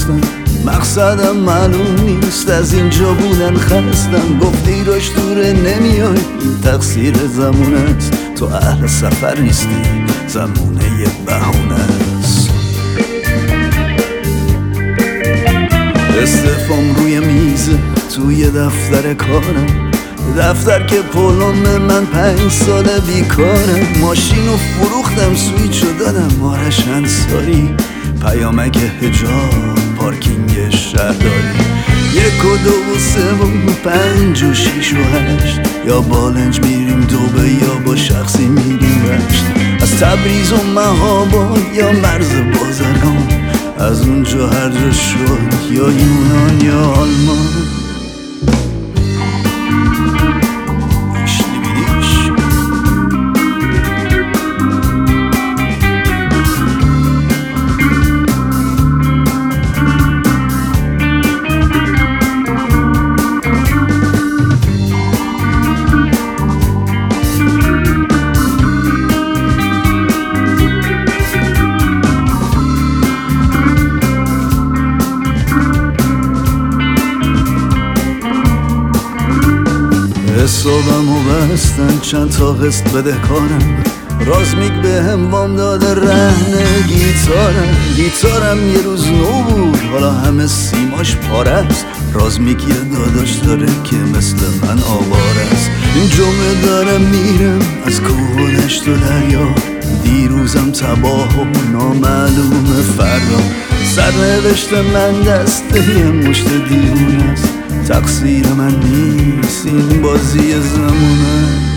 رفتم، مقصدم معلوم نیست، از اینجا بودن خستم. گفتی روش دوره نمیای، این تقصیر زمونه است. تو اهل سفر نیستی، زمونه یه بهونه است. استعفام روی میزه توی دفتر کارم، دفتر که پلم من 5 ساله بیکارم. ماشینو فروختم، سویچو دادم آرش انصاری، پیامک حجاب پارکینگ شهرداری. 1 و 2 و 3 و 5 و 6 و 8، یا بالنج میریم دوبه یا با شخصی میریم رشت. از تبریز و مهاباد یا مرز بازرگان، از اونجا هر جا شد، یا یونان یا آلمان. حسابم و بستن، چند تا قسط بدهکارم. رازمیک به هم وام داده رهن گیتارم یه روز نو بود، حالا همه سیماش پاره است. رازمیک یه داداش داره که مثل من آوار است. این جمعه دارم میرم از کوه و دشت و دریا، دیروزم تباه و نامعلوم فردا. سرنوشت من دسته یه مشت دیوونه است، تقصیر من نیست، این بازی زمونه.